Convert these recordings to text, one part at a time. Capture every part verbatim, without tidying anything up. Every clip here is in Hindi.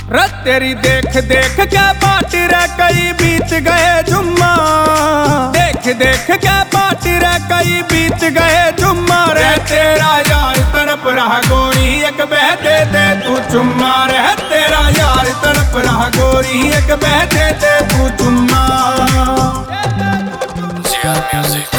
रे तेरी देख देख के बाट रे कई बीत गए जुम्मा, देख देख के बाट रे कई बीत गए जुम्मा। रे तेरा यार तड़प रहा गोरी एक बह दे दे तू चुम्मा, रे तेरा यार तड़प रहा गोरी एक बह दे दे तू चुम्मा। म्यूजिक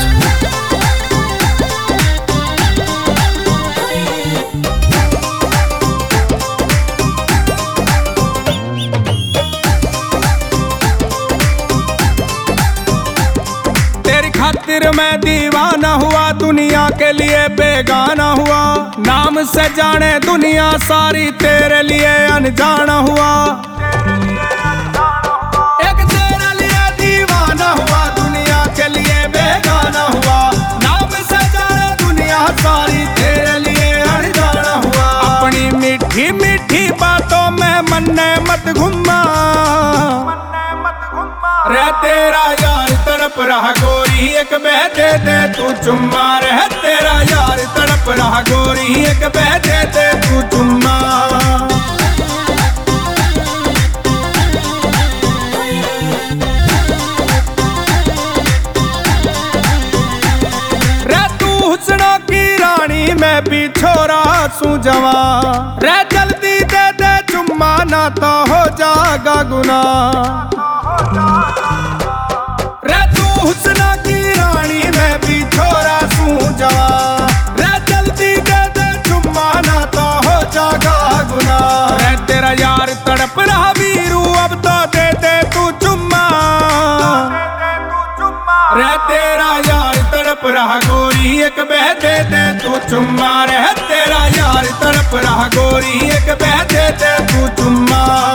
खातिर मैं दीवाना हुआ, दुनिया के लिए बेगाना हुआ। नाम से जाने दुनिया सारी, तेरे लिए अनजाना हुआ। एक तेरे लिए दीवाना हुआ, दुनिया के लिए बेगाना हुआ। नाम से जाने दुनिया सारी, तेरे लिए अनजाना हुआ। अपनी मीठी मीठी बातों में मन्ने मत घुमा, रे तेरा यार तड़प रहा गोरी एक बह दे दे तू चुम्मा, रे तेरा यार तड़प रहा गोरी एक बह दे दे तू चुम्मा। रे तू हुस्नों की रानी मैं भी छोरा सू जवा, रे जल्दी दे दे चुम्मा ना तो हो जाएगा गुनाह। रे तू हुस्ना की रानी मैं भी छोरा सू जवा, रे जल्दी दे दे चुम्मा ना तो हो जाएगा गुनाह। रे तेरा यार तड़प रहा वीरू अब तो दे दे तू चुम्मा, रे तेरा यार तड़प रहा गोरी एक बह दे दे तू चुम्मा, रे तेरा यार तड़प रहा गोरी एक बह दे दे तू चुम्मा।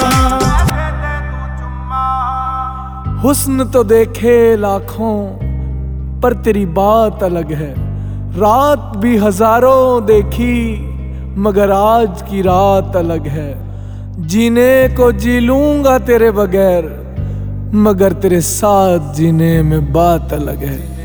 हुस्न तो देखे लाखों पर तेरी बात अलग है। रात भी हजारों देखी मगर आज की रात अलग है। जीने को जी लूंगा तेरे बगैर मगर तेरे साथ जीने में बात अलग है।